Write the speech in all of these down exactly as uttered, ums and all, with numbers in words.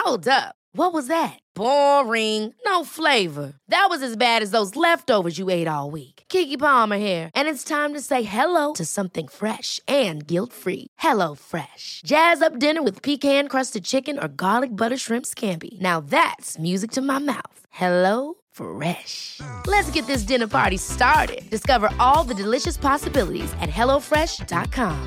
Hold up. What was that? Boring. No flavor. That was as bad as those leftovers you ate all week. Keke Palmer here, and it's time to say hello to something fresh and guilt-free. Hello Fresh. Jazz up dinner with pecan-crusted chicken or garlic butter shrimp scampi. Now that's music to my mouth. Hello Fresh. Let's get this dinner party started. Discover all the delicious possibilities at hello fresh dot com.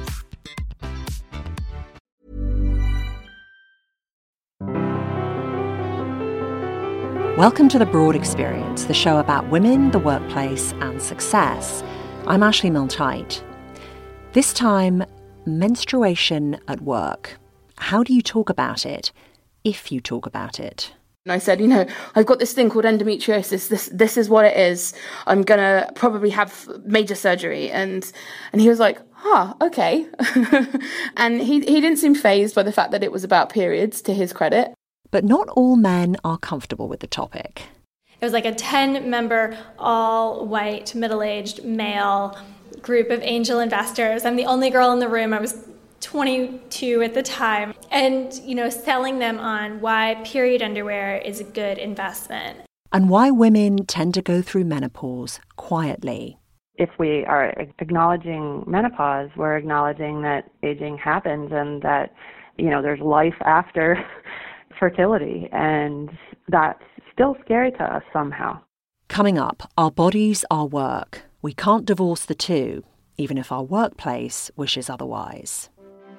Welcome to The Broad Experience, the show about women, the workplace, and success. I'm Ashley Milne-Tyte. This time, menstruation at work. How do you talk about it, if you talk about it? And I said, you know, I've got this thing called endometriosis. This this is what it is. I'm going to probably have major surgery. And and he was like, huh, okay. And he, he didn't seem fazed by the fact that it was about periods, to his credit. But not all men are comfortable with the topic. It was like a ten-member, all-white, middle-aged male group of angel investors. I'm the only girl in the room. I was twenty-two at the time. And, you know, selling them on why period underwear is a good investment. And why women tend to go through menopause quietly. If we are acknowledging menopause, we're acknowledging that aging happens and that, you know, there's life after fertility, and that's still scary to us somehow. Coming up, our bodies, our work. We can't divorce the two, even if our workplace wishes otherwise.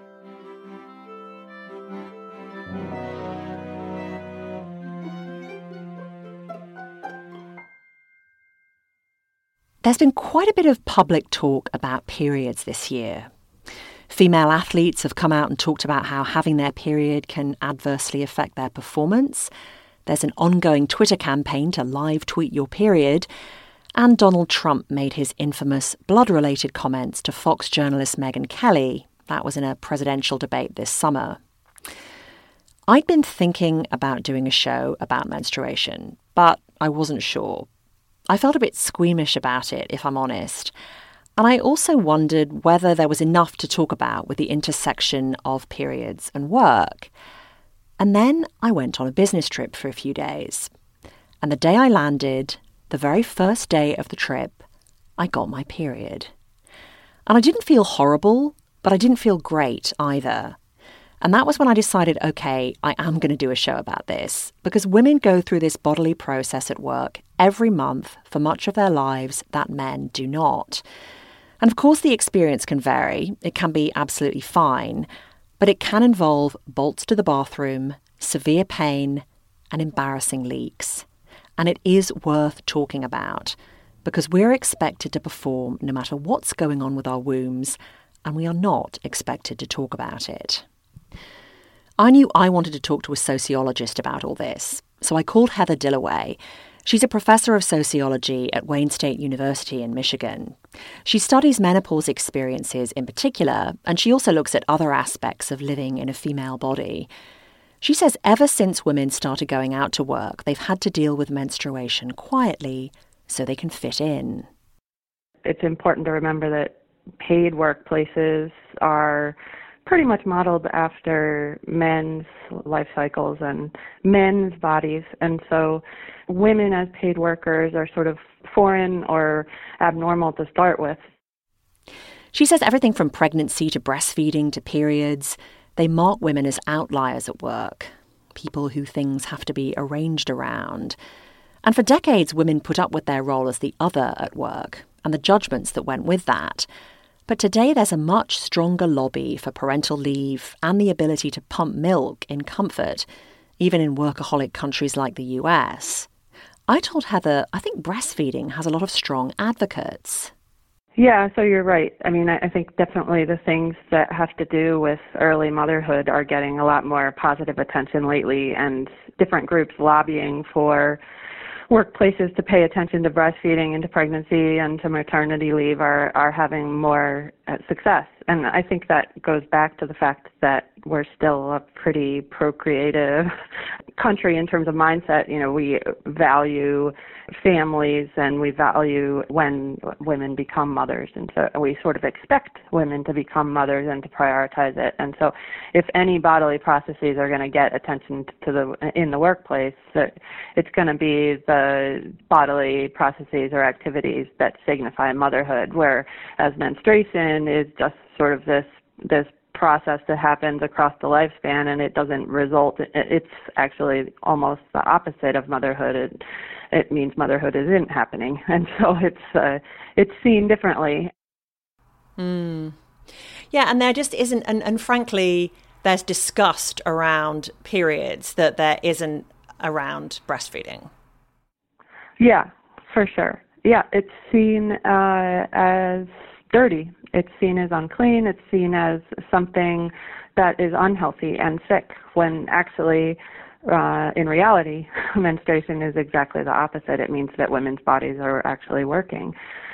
There's been quite a bit of public talk about periods this year. Female athletes have come out and talked about how having their period can adversely affect their performance. There's an ongoing Twitter campaign to live tweet your period. And Donald Trump made his infamous blood-related comments to Fox journalist Megyn Kelly. That was in a presidential debate this summer. I'd been thinking about doing a show about menstruation, but I wasn't sure. I felt a bit squeamish about it, if I'm honest. And I also wondered whether there was enough to talk about with the intersection of periods and work. And then I went on a business trip for a few days. And the day I landed, the very first day of the trip, I got my period. And I didn't feel horrible, but I didn't feel great either. And that was when I decided, okay, I am going to do a show about this, because women go through this bodily process at work every month for much of their lives that men do not. And of course, the experience can vary. It can be absolutely fine, but it can involve bolts to the bathroom, severe pain, and embarrassing leaks. And it is worth talking about, because we're expected to perform no matter what's going on with our wombs, and we are not expected to talk about it. I knew I wanted to talk to a sociologist about all this, so I called Heather Dillaway. She's a professor of sociology at Wayne State University in Michigan. She studies menopause experiences in particular, and she also looks at other aspects of living in a female body. She says ever since women started going out to work, they've had to deal with menstruation quietly so they can fit in. It's important to remember that paid workplaces are pretty much modeled after men's life cycles and men's bodies. And so women as paid workers are sort of foreign or abnormal to start with. She says everything from pregnancy to breastfeeding to periods, they mark women as outliers at work, people who things have to be arranged around. And for decades, women put up with their role as the other at work and the judgments that went with that. But today there's a much stronger lobby for parental leave and the ability to pump milk in comfort, even in workaholic countries like the U S. I told Heather I think breastfeeding has a lot of strong advocates. Yeah, so you're right. I mean, I think definitely the things that have to do with early motherhood are getting a lot more positive attention lately, and different groups lobbying for workplaces to pay attention to breastfeeding and to pregnancy and to maternity leave are, are having more uh, success. And I think that goes back to the fact that we're still a pretty procreative country in terms of mindset. You know, we value families and we value when women become mothers. And so we sort of expect women to become mothers and to prioritize it. And so if any bodily processes are going to get attention to the in the workplace, it's going to be the bodily processes or activities that signify motherhood, whereas menstruation is just sort of this this process that happens across the lifespan, and it doesn't result, it's actually almost the opposite of motherhood. It, it means motherhood isn't happening, and so it's uh, it's seen differently. Mm. Yeah, and there just isn't, and, and frankly, there's disgust around periods that there isn't around breastfeeding. Yeah, for sure. Yeah, it's seen uh, as dirty. It's seen as unclean. It's seen as something that is unhealthy and sick, when actually, uh, in reality, menstruation is exactly the opposite. It means that women's bodies are actually working.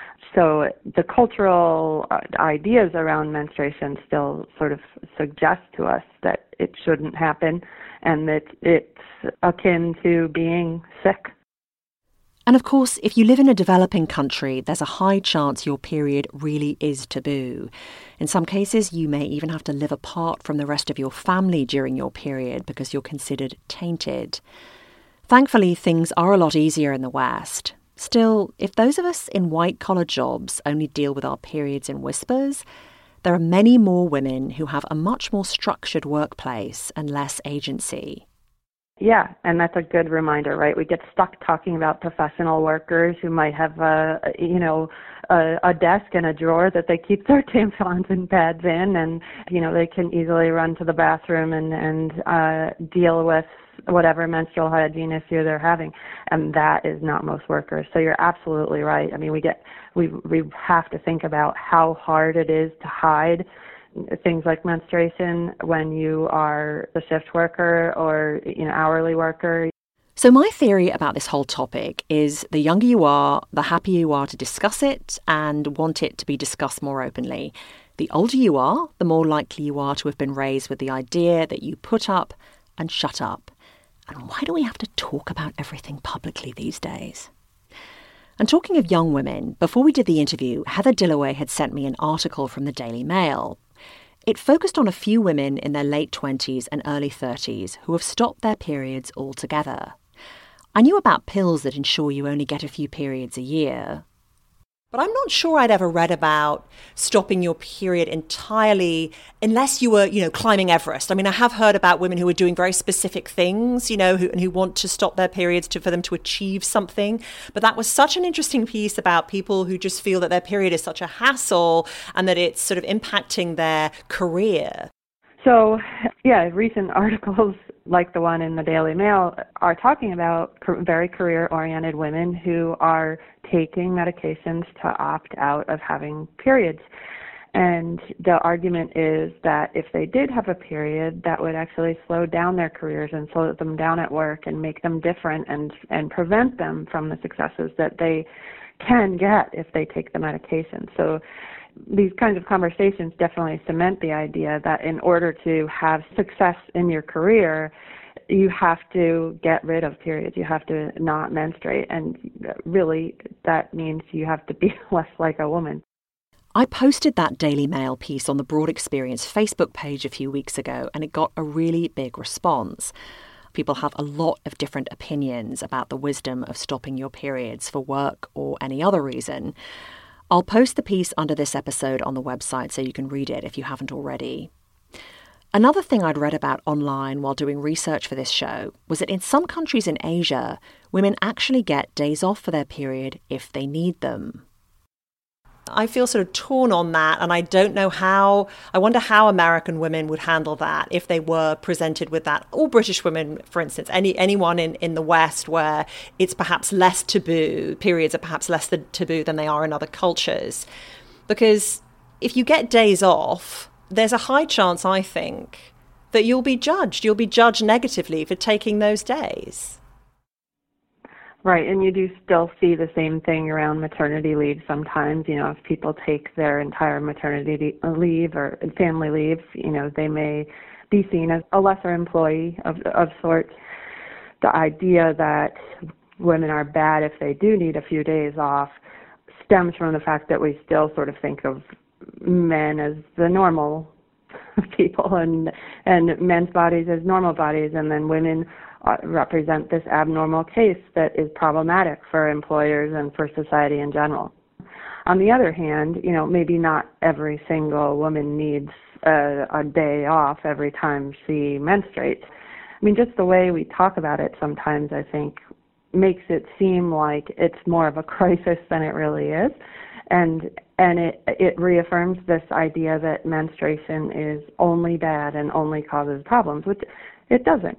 So the cultural ideas around menstruation still sort of suggest to us that it shouldn't happen and that it's akin to being sick. And of course, if you live in a developing country, there's a high chance your period really is taboo. In some cases, you may even have to live apart from the rest of your family during your period because you're considered tainted. Thankfully, things are a lot easier in the West. Still, if those of us in white-collar jobs only deal with our periods in whispers, there are many more women who have a much more structured workplace and less agency. Yeah, and that's a good reminder, right? We get stuck talking about professional workers who might have a, you know, a, a desk and a drawer that they keep their tampons and pads in, and, you know, they can easily run to the bathroom and, and uh, deal with whatever menstrual hygiene issue they're having. And that is not most workers. So you're absolutely right. I mean, we get, we, we have to think about how hard it is to hide things like menstruation when you are a shift worker or, you know, hourly worker. So my theory about this whole topic is the younger you are, the happier you are to discuss it and want it to be discussed more openly. The older you are, the more likely you are to have been raised with the idea that you put up and shut up. And why do we have to talk about everything publicly these days? And talking of young women, before we did the interview, Heather Dillaway had sent me an article from the Daily Mail. It focused on a few women in their late twenties and early thirties who have stopped their periods altogether. I knew about pills that ensure you only get a few periods a year. But I'm not sure I'd ever read about stopping your period entirely unless you were, you know, climbing Everest. I mean, I have heard about women who are doing very specific things, you know, who, and who want to stop their periods to, for them to achieve something. But that was such an interesting piece about people who just feel that their period is such a hassle and that it's sort of impacting their career. So, yeah, recent articles like the one in the Daily Mail are talking about very career-oriented women who are taking medications to opt out of having periods. And the argument is that if they did have a period, that would actually slow down their careers and slow them down at work and make them different and, and prevent them from the successes that they can get if they take the medication. So these kinds of conversations definitely cement the idea that in order to have success in your career, you have to get rid of periods. You have to not menstruate. And really, that means you have to be less like a woman. I posted that Daily Mail piece on the Broad Experience Facebook page a few weeks ago, and it got a really big response. People have a lot of different opinions about the wisdom of stopping your periods for work or any other reason. I'll post the piece under this episode on the website so you can read it if you haven't already. Another thing I'd read about online while doing research for this show was that in some countries in Asia, women actually get days off for their period if they need them. I feel sort of torn on that, and I don't know how, I wonder how American women would handle that if they were presented with that, or British women, for instance, any anyone in, in the West where it's perhaps less taboo, periods are perhaps less taboo than they are in other cultures. Because if you get days off, there's a high chance, I think, that you'll be judged. You'll be judged negatively for taking those days. Right, and you do still see the same thing around maternity leave sometimes. You know, if people take their entire maternity leave or family leave, you know, they may be seen as a lesser employee of of sorts. The idea that women are bad if they do need a few days off stems from the fact that we still sort of think of men as the normal people and and men's bodies as normal bodies, and then women uh, represent this abnormal case that is problematic for employers and for society in general. On the other hand, you know, maybe not every single woman needs a, a day off every time she menstruates. I mean, just the way we talk about it sometimes, I think, makes it seem like it's more of a crisis than it really is. And and it it reaffirms this idea that menstruation is only bad and only causes problems, which it doesn't.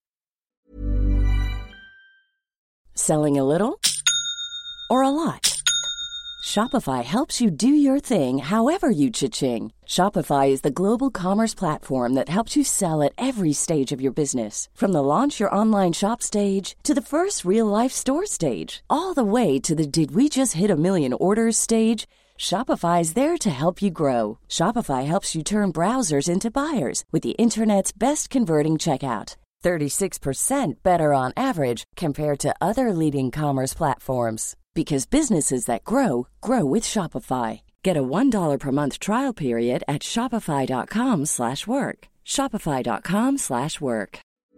Selling a little or a lot? Shopify helps you do your thing however you cha-ching. Shopify is the global commerce platform that helps you sell at every stage of your business. From the launch your online shop stage to the first real-life store stage, all the way to the did we just hit a million orders stage. Shopify is there to help you grow. Shopify helps you turn browsers into buyers with the internet's best converting checkout. thirty-six percent better on average compared to other leading commerce platforms. Because businesses that grow, grow with Shopify. Get a one dollar per month trial period at shopify.com slash work. Shopify.com slash work.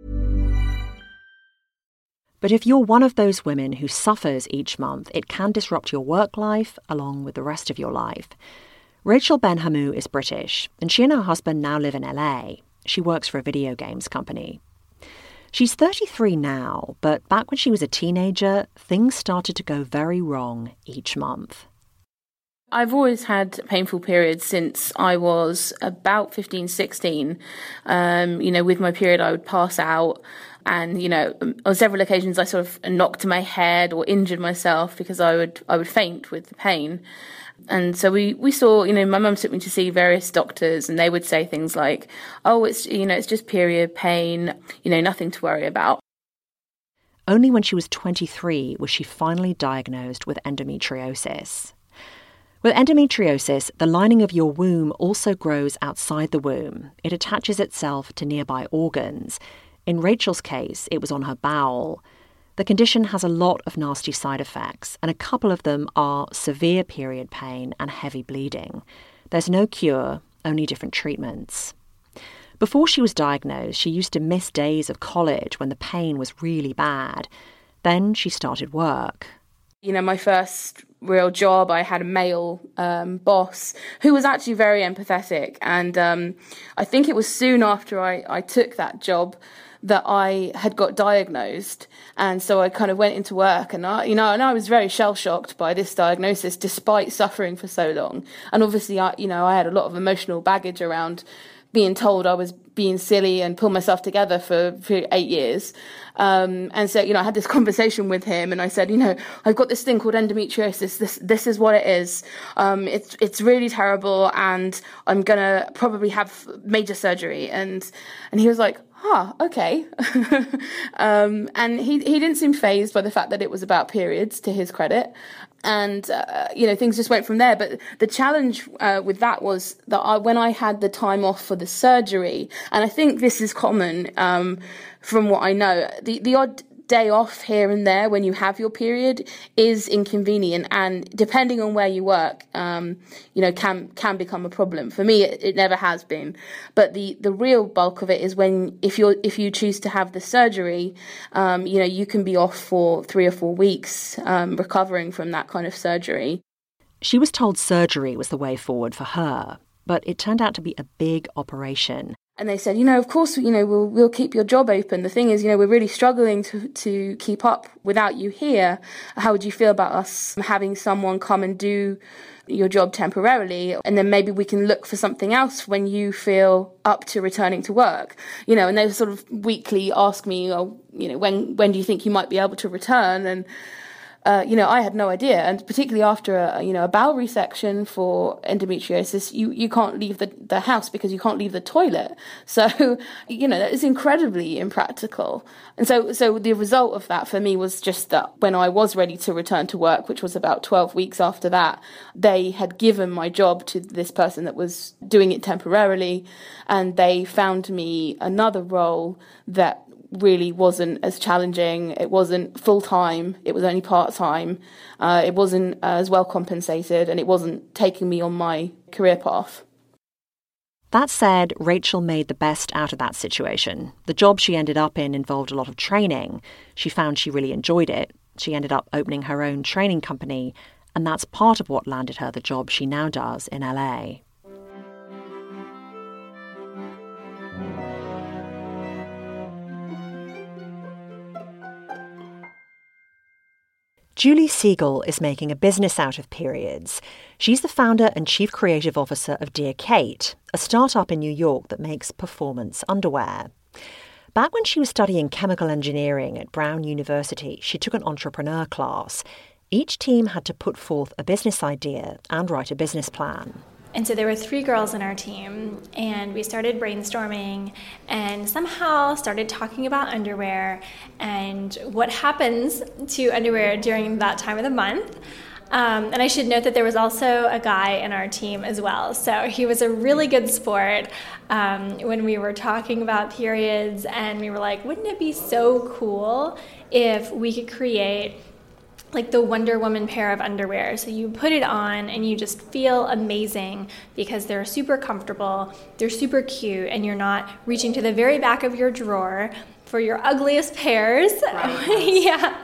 But if you're one of those women who suffers each month, it can disrupt your work life along with the rest of your life. Rachel Ben-Hamou is British, and she and her husband now live in L A. She works for a video games company. She's thirty-three now, but back when she was a teenager, things started to go very wrong each month. I've always had painful periods since I was about fifteen, sixteen. Um, you know, with my period, I would pass out. And, you know, on several occasions, I sort of knocked my head or injured myself because I would I would faint with the pain. And so we, we saw, you know, my mum took me to see various doctors, and they would say things like, oh, it's, you know, it's just period pain, you know, nothing to worry about. Only when she was twenty-three was she finally diagnosed with endometriosis. With endometriosis, the lining of your womb also grows outside the womb. It attaches itself to nearby organs. In Rachel's case, it was on her bowel. The condition has a lot of nasty side effects, and a couple of them are severe period pain and heavy bleeding. There's no cure, only different treatments. Before she was diagnosed, she used to miss days of college when the pain was really bad. Then she started work. You know, my first real job, I had a male um, boss who was actually very empathetic. And um, I think it was soon after I, I took that job that I had got diagnosed. And so I kind of went into work, and I, you know, and I was very shell-shocked by this diagnosis despite suffering for so long. And obviously, I, you know, I had a lot of emotional baggage around being told I was being silly and pull myself together for, for eight years. Um, and so, you know, I had this conversation with him, and I said, you know, I've got this thing called endometriosis. This, this is what it is. Um, it's, it's really terrible, and I'm going to probably have major surgery. And, and he was like, ah, okay. um, and he, he didn't seem fazed by the fact that it was about periods, to his credit. And, uh, you know, things just went from there. But the challenge uh, with that was that I, when I had the time off for the surgery, and I think this is common um, from what I know, the, the odd day off here and there when you have your period is inconvenient, and depending on where you work, um, you know, can can become a problem. For me, it, it never has been. But the, the real bulk of it is when if you if you choose to have the surgery, um, you know, you can be off for three or four weeks um, recovering from that kind of surgery. She was told surgery was the way forward for her, but it turned out to be a big operation. And they said, you know, of course, you know, we'll we'll keep your job open. The thing is, you know, we're really struggling to, to keep up without you here. How would you feel about us having someone come and do your job temporarily, and then maybe we can look for something else when you feel up to returning to work? You know, and they sort of weekly ask me, oh, you know, when when do you think you might be able to return? And Uh, you know, I had no idea, and particularly after a you know a bowel resection for endometriosis, you, you can't leave the, the house because you can't leave the toilet. So, you know, it's incredibly impractical. And so, so the result of that for me was just that when I was ready to return to work, which was about twelve weeks after that, they had given my job to this person that was doing it temporarily, and they found me another role that really wasn't as challenging. It wasn't full-time, it was only part-time, uh, it wasn't as well compensated, and it wasn't taking me on my career path. That said, Rachel made the best out of that situation. The job she ended up in involved a lot of training. She found she really enjoyed it. She ended up opening her own training company, and that's part of what landed her the job she now does in L A. Julie Siegel is making a business out of periods. She's the founder and chief creative officer of Dear Kate, a startup in New York that makes performance underwear. Back when she was studying chemical engineering at Brown University, she took an entrepreneur class. Each team had to put forth a business idea and write a business plan. And so there were three girls in our team, and we started brainstorming and somehow started talking about underwear and what happens to underwear during that time of the month. Um, and I should note that there was also a guy in our team as well. So he was a really good sport um, when we were talking about periods, and we were like, wouldn't it be so cool if we could create like the Wonder Woman pair of underwear. So you put it on and you just feel amazing because they're super comfortable, they're super cute, and you're not reaching to the very back of your drawer for your ugliest pairs. Right. Yeah.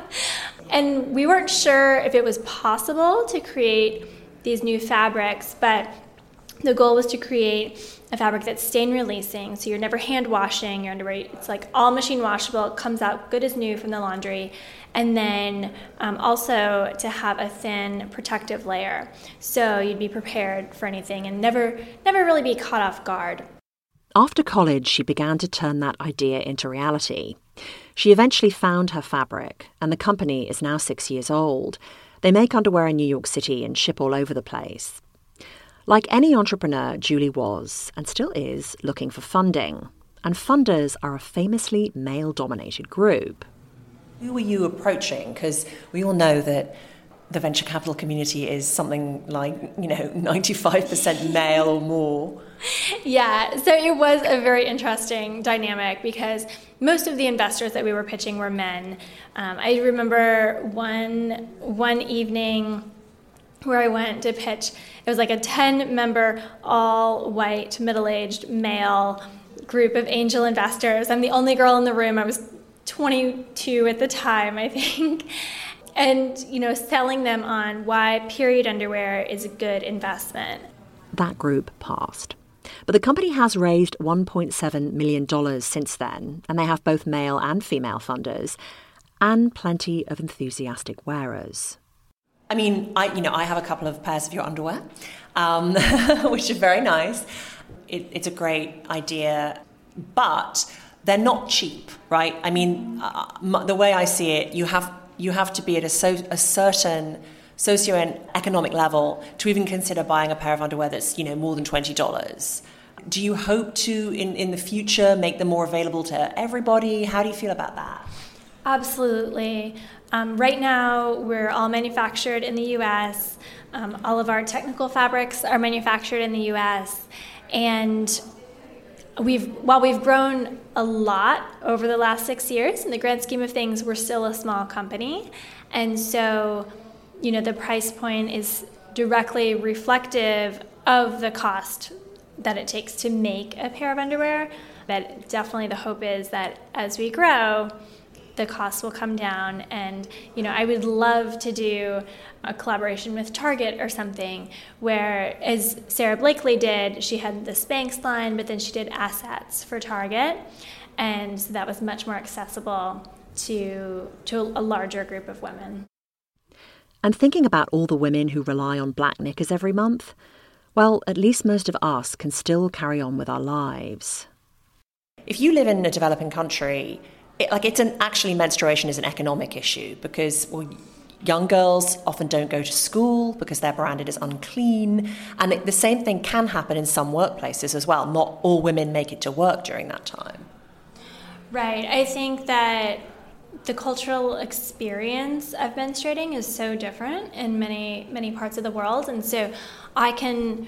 And we weren't sure if it was possible to create these new fabrics, but the goal was to create a fabric that's stain releasing, so you're never hand washing your underwear. It's like all machine washable, it comes out good as new from the laundry. And then um, also to have a thin protective layer, so you'd be prepared for anything and never, never really be caught off guard. After college, she began to turn that idea into reality. She eventually found her fabric, and the company is now six years old. They make underwear in New York City and ship all over the place. Like any entrepreneur, Julie was, and still is, looking for funding. And funders are a famously male-dominated group. Who were you approaching? Because we all know that the venture capital community is something like, you know, ninety-five percent male or more. Yeah, so it was a very interesting dynamic because most of the investors that we were pitching were men. Um, I remember one one evening where I went to pitch. It was like a ten-member, all-white, middle-aged male group of angel investors. I'm the only girl in the room. I was twenty-two at the time, I think. And, you know, selling them on why period underwear is a good investment. That group passed. But the company has raised one point seven million dollars since then, and they have both male and female funders, and plenty of enthusiastic wearers. I mean, I you know, I have a couple of pairs of your underwear, um, which are very nice. It, it's a great idea, but they're not cheap, right? I mean, uh, the way I see it, you have you have to be at a, so, a certain socio-economic level to even consider buying a pair of underwear that's, you know, more than twenty dollars. Do you hope to, in, in the future, make them more available to everybody? How do you feel about that? Absolutely. Um, right now, we're all manufactured in the U S. Um, all of our technical fabrics are manufactured in the U S. And we've, while we've grown a lot over the last six years, in the grand scheme of things, we're still a small company. And so, you know, the price point is directly reflective of the cost that it takes to make a pair of underwear. But definitely the hope is that as we grow, the costs will come down. And, you know, I would love to do a collaboration with Target or something where, as Sarah Blakely did, she had the Spanx line, but then she did assets for Target. And so that was much more accessible to, to a larger group of women. And thinking about all the women who rely on black knickers every month, well, at least most of us can still carry on with our lives. If you live in a developing country, it, like it's an actually menstruation is an economic issue because, well, Young girls often don't go to school because they're branded as unclean. And it, the same thing can happen in some workplaces as well. Not all women make it to work during that time. Right. I think that the cultural experience of menstruating is so different in many, many parts of the world. And so I can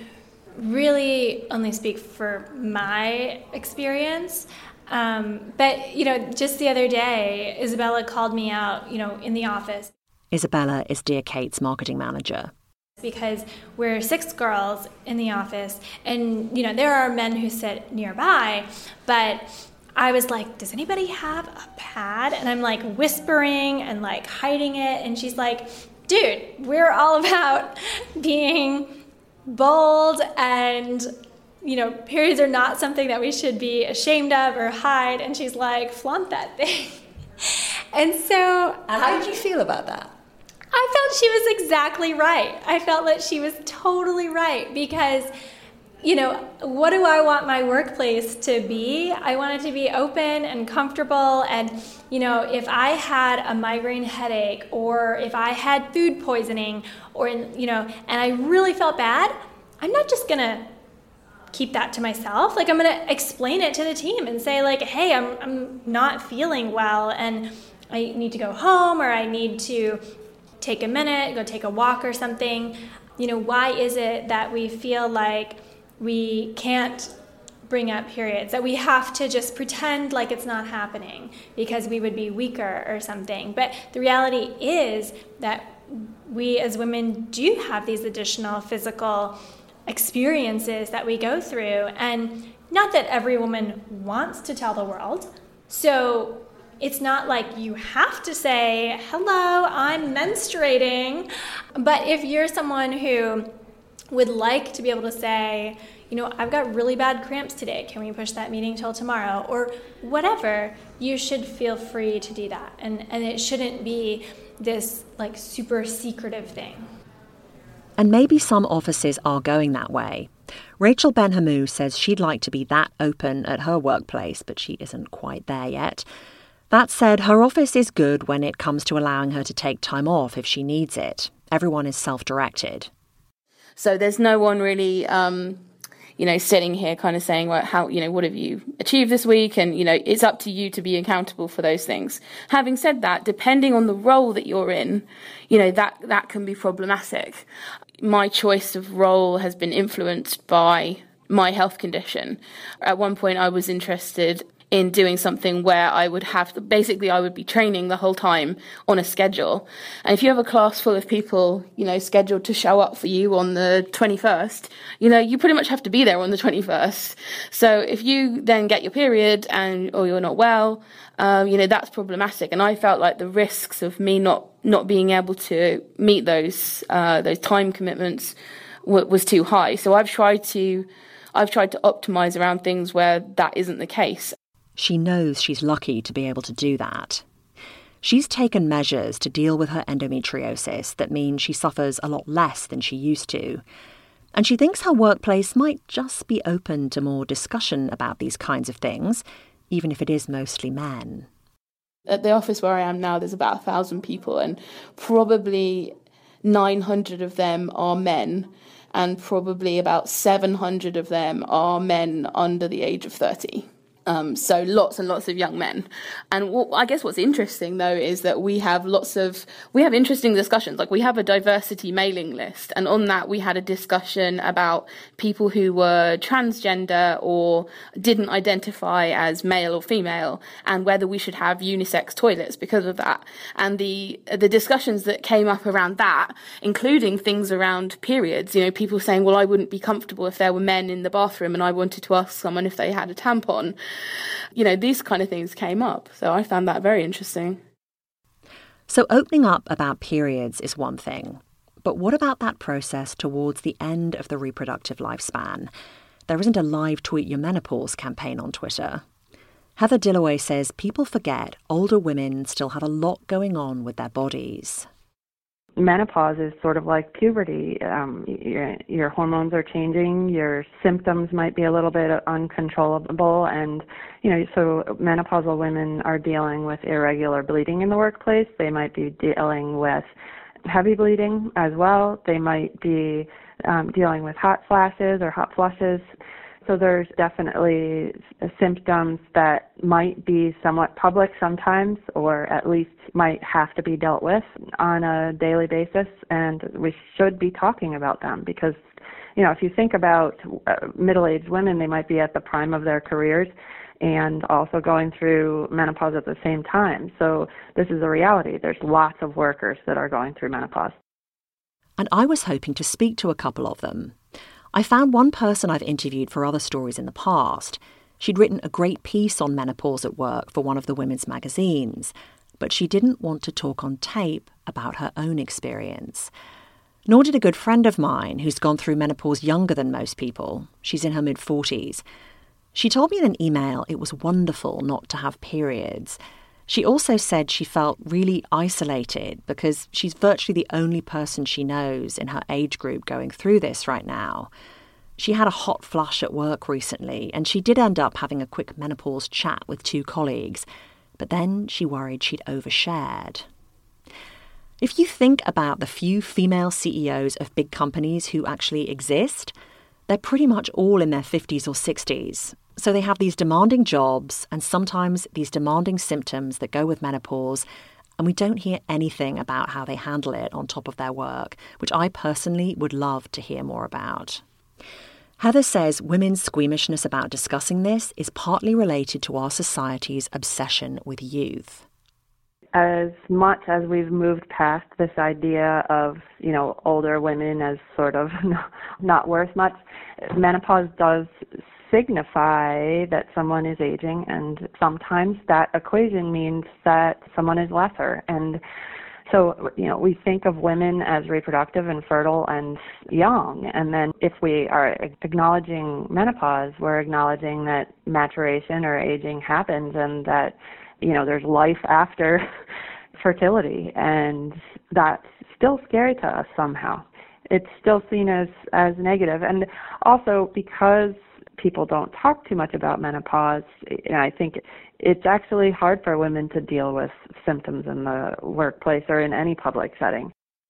really only speak for my experience. Um, but, you know, just the other day, Isabella called me out, you know, in the office. Isabella is Dear Kate's marketing manager. Because we're six girls in the office, and, you know, there are men who sit nearby, but I was like, does anybody have a pad? And I'm like whispering and like hiding it. And she's like, dude, we're all about being bold, and, you know, periods are not something that we should be ashamed of or hide. And she's like, flaunt that thing. And so... And how did you feel about that? I felt she was exactly right. I felt that she was totally right, because, you know, what do I want my workplace to be? I want it to be open and comfortable. And, you know, if I had a migraine headache, or if I had food poisoning, or, you know, and I really felt bad, I'm not just going to keep that to myself. Like, I'm going to explain it to the team and say, like, hey, I'm I'm not feeling well, and I need to go home, or I need to take a minute, go take a walk or something. You know, why is it that we feel like we can't bring up periods, that we have to just pretend like it's not happening because we would be weaker or something? But the reality is that we as women do have these additional physical experiences that we go through, and not that every woman wants to tell the world. So it's not like you have to say, hello, I'm menstruating. But if you're someone who would like to be able to say, you know, I've got really bad cramps today, can we push that meeting till tomorrow? Or whatever, you should feel free to do that. And, and it shouldn't be this like super secretive thing. And maybe some offices are going that way. Rachel Benhamou says she'd like to be that open at her workplace, but she isn't quite there yet. That said, her office is good when it comes to allowing her to take time off if she needs it. Everyone is self-directed. So there's no one really, um, you know, sitting here kind of saying, well, how, you know, what have you achieved this week? And, you know, it's up to you to be accountable for those things. Having said that, depending on the role that you're in, you know, that, that can be problematic. My choice of role has been influenced by my health condition. At one point, I was interested in doing something where I would have, basically I would be training the whole time on a schedule. And if you have a class full of people, you know, scheduled to show up for you on the twenty-first, you know, you pretty much have to be there on the twenty-first. So if you then get your period and, or you're not well, um, you know, that's problematic. And I felt like the risks of me not, not being able to meet those, uh, those time commitments w- was too high. So I've tried to, I've tried to optimize around things where that isn't the case. She knows she's lucky to be able to do that. She's taken measures to deal with her endometriosis that mean she suffers a lot less than she used to. And she thinks her workplace might just be open to more discussion about these kinds of things, even if it is mostly men. At the office where I am now, there's about a thousand people, and probably nine hundred of them are men, and probably about seven hundred of them are men under the age of thirty. Um, so lots and lots of young men. And what, I guess what's interesting, though, is that we have lots of, we have interesting discussions. Like, we have a diversity mailing list. And on that, we had a discussion about people who were transgender or didn't identify as male or female, and whether we should have unisex toilets because of that. And the the discussions that came up around that, including things around periods, you know, people saying, well, I wouldn't be comfortable if there were men in the bathroom and I wanted to ask someone if they had a tampon. You know, these kind of things came up. So I found that very interesting. So opening up about periods is one thing. But what about that process towards the end of the reproductive lifespan? There isn't a live tweet your menopause campaign on Twitter. Heather Dillaway says people forget older women still have a lot going on with their bodies. Menopause is sort of like puberty. Um, your, your hormones are changing. Your symptoms might be a little bit uncontrollable. And, you know, so menopausal women are dealing with irregular bleeding in the workplace. They might be dealing with heavy bleeding as well. They might be um, dealing with hot flashes or hot flushes. So there's definitely symptoms that might be somewhat public sometimes, or at least might have to be dealt with on a daily basis, and we should be talking about them because, you know, if you think about uh, middle-aged women, they might be at the prime of their careers and also going through menopause at the same time. So this is a reality. There's lots of workers that are going through menopause. And I was hoping to speak to a couple of them. I found one person I've interviewed for other stories in the past. She'd written a great piece on menopause at work for one of the women's magazines, but she didn't want to talk on tape about her own experience. Nor did a good friend of mine who's gone through menopause younger than most people. She's in her mid-forties. She told me in an email it was wonderful not to have periods. She also said she felt really isolated because she's virtually the only person she knows in her age group going through this right now. She had a hot flush at work recently, and she did end up having a quick menopause chat with two colleagues, but then she worried she'd overshared. If you think about the few female C E Os of big companies who actually exist, they're pretty much all in their fifties or sixties. So they have these demanding jobs and sometimes these demanding symptoms that go with menopause, and we don't hear anything about how they handle it on top of their work, which I personally would love to hear more about. Heather says women's squeamishness about discussing this is partly related to our society's obsession with youth. As much as we've moved past this idea of, you know, older women as sort of not worth much, menopause does signify that someone is aging, and sometimes that equation means that someone is lesser. And so, you know, we think of women as reproductive and fertile and young, and then if we are acknowledging menopause, we're acknowledging that maturation or aging happens and that, you know, there's life after fertility, and that's still scary to us somehow. It's still seen as, as negative. And also because people don't talk too much about menopause, and I think it's actually hard for women to deal with symptoms in the workplace or in any public setting.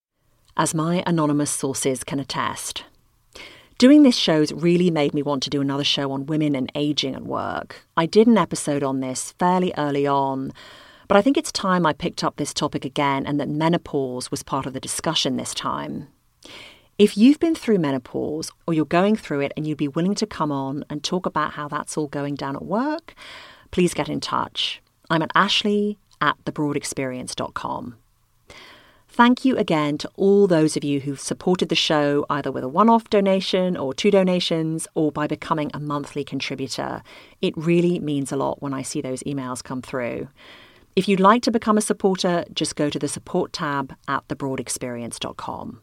As my anonymous sources can attest. Doing this show's really made me want to do another show on women and ageing at work. I did an episode on this fairly early on, but I think it's time I picked up this topic again and that menopause was part of the discussion this time. If you've been through menopause or you're going through it and you'd be willing to come on and talk about how that's all going down at work, please get in touch. I'm at Ashley at the broad experience dot com. Thank you again to all those of you who've supported the show either with a one-off donation or two donations or by becoming a monthly contributor. It really means a lot when I see those emails come through. If you'd like to become a supporter, just go to the support tab at the broad experience dot com.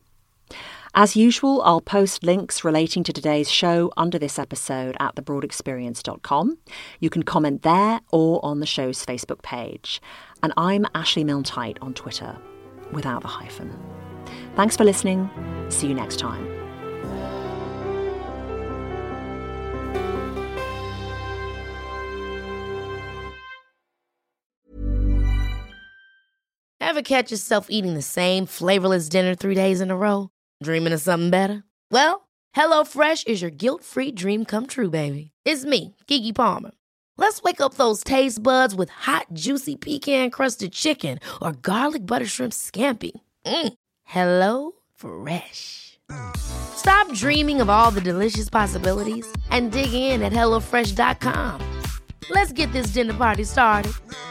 As usual, I'll post links relating to today's show under this episode at the broad experience dot com. You can comment there or on the show's Facebook page. And I'm Ashley Milne-Tyte on Twitter, without the hyphen. Thanks for listening. See you next time. Ever catch yourself eating the same flavorless dinner three days in a row? Dreaming of something better? Well, HelloFresh is your guilt-free dream come true, baby. It's me, Keke Palmer. Let's wake up those taste buds with hot, juicy pecan-crusted chicken or garlic butter shrimp scampi. Mm. Hello Fresh. Stop dreaming of all the delicious possibilities and dig in at hello fresh dot com. Let's get this dinner party started.